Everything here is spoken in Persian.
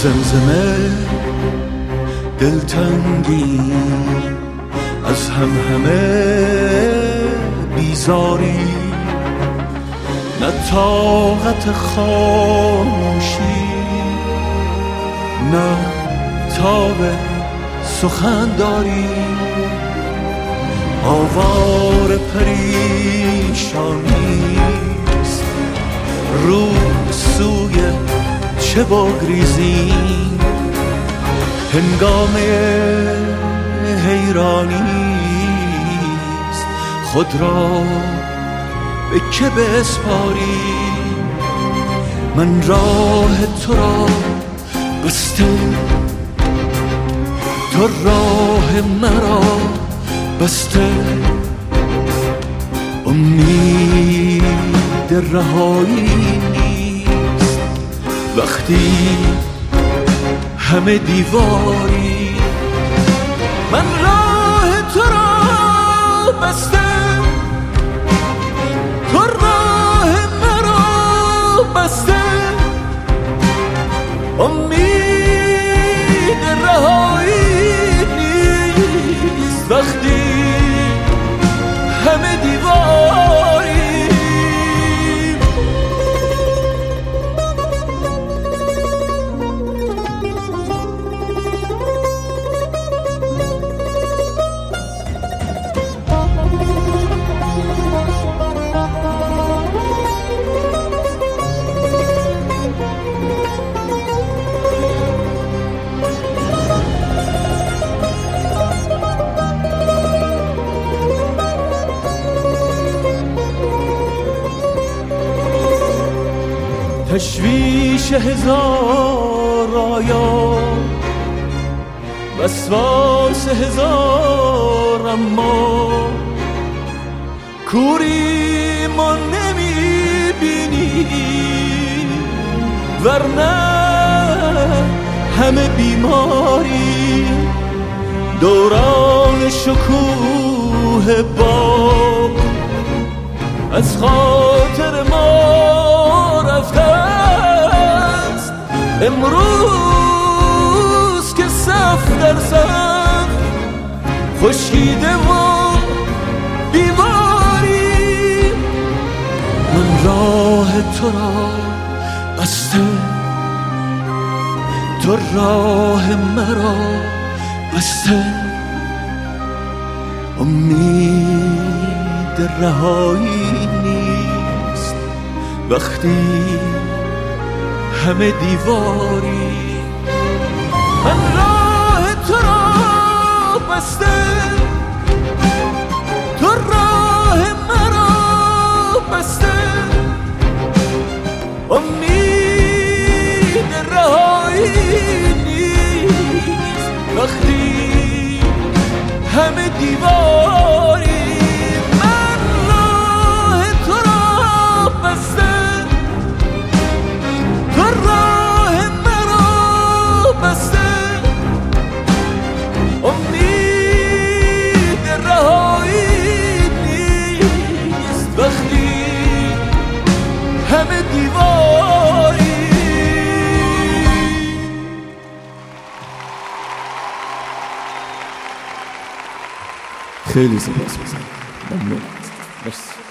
زمزمه دلتنگی از همه بیزاری، نه طاقت خاموشی نه تاب سخن داری. آوار پریشانیست رو سوی چه بگریزیم، هنگامه حیرانیست خود را به که بسپاری. من راه تو را بسته، تو راه مرا بسته، امید رهایی نیست وقتی همه دیواری. من راه تو را بسته، تو راه مرا بسته، امید رهایی نیست وقتی همه دیواری. تشویش هزار آیا، وسواس هزار اما، کوری ما نمیبینی ورنه همه بیماری. دوران شکوه باب از خاطر ما رفته است، امروز که صف در صف خشکیده و بیماری. من راه تو را بسته، تو راه مرا بسته، امید رهایی نیست وقتی همه دیواری. من راه تو را بسته، تو راه مرا بسته، امید رهایی نیست وقتی همه دیواری. من راه تو را بسته، تو راه مرا بسته، امید رهایی نیست وقتی همه دیواری. خیلی سپاس گذارم. ممنون. مرسی.